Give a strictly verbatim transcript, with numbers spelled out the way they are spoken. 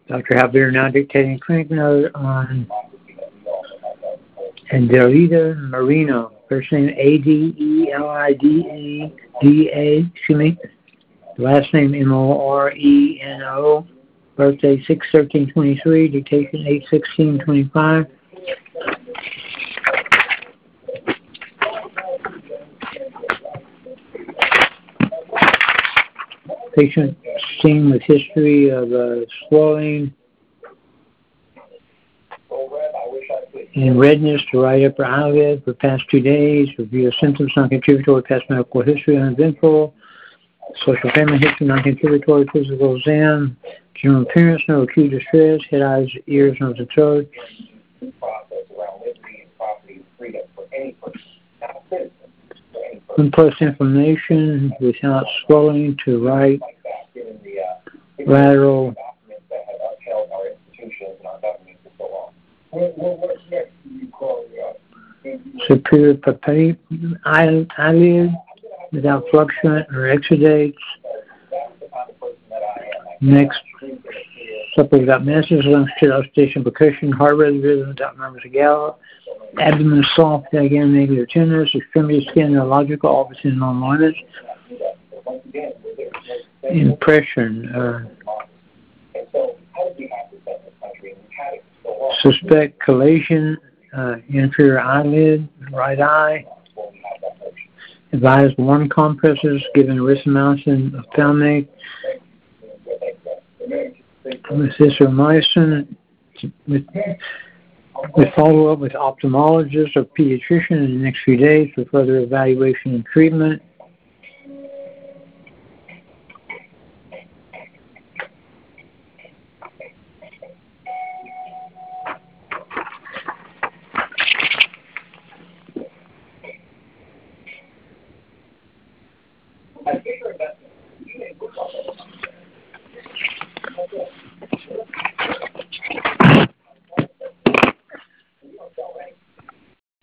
Doctor Halbert now dictating clinic note on Adelita Marino. First name A D E L I D A D A, excuse me. Last name M O R E N O. Birthday six thirteen twenty-three. Dictation eight sixteen twenty-five. Patient seen with history of uh, swelling and redness to right upper eyelid for past two days. Review of symptoms non-contributory, past medical history uneventful. Social family history non-contributory, physical exam. General appearance, no acute distress. Head, eyes, ears, nose, and throat. Impulse inflammation without swelling to right lateral superior papilla eyelid without fluctuant or exudates. Next, supple without masses, lungs, oscillation, percussion, heart rate rhythm without murmurs or gallop. Abdomen soft, again, negative tenderness, extremity skin neurological, all within normal limits. Impression. Uh, suspect collation, uh, inferior eyelid, right eye. Advise warm compresses given erythromycin ophthalmic. With azithromycin. With We follow up with ophthalmologist or pediatrician in the next few days for further evaluation and treatment.